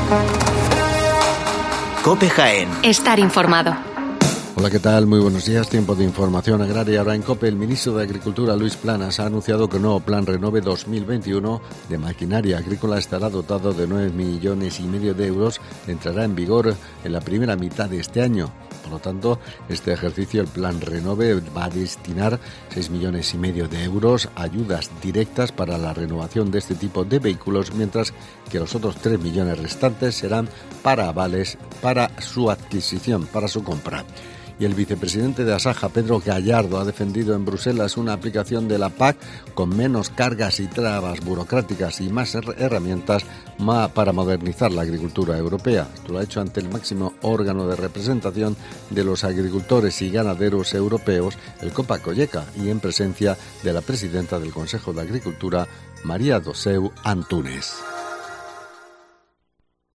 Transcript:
COPE Jaén. Estar informado. Hola, ¿qué tal? Muy buenos días. Tiempo de información agraria. Ahora en COPE, el ministro de Agricultura, Luis Planas, ha anunciado que el nuevo Plan Renove 2021 de maquinaria agrícola estará dotado de 9,5 millones de euros. Entrará en vigor en la primera mitad de este año. Por lo tanto, este ejercicio, el Plan Renove, va a destinar 6,5 millones de euros a ayudas directas para la renovación de este tipo de vehículos, mientras que los otros 3 millones restantes serán para avales para su adquisición, para su compra. Y el vicepresidente de Asaja, Pedro Gallardo, ha defendido en Bruselas una aplicación de la PAC con menos cargas y trabas burocráticas y más herramientas para modernizar la agricultura europea. Esto lo ha hecho ante el máximo órgano de representación de los agricultores y ganaderos europeos, el COPA-Cogeca, y en presencia de la presidenta del Consejo de Agricultura, María do Seu Antunes.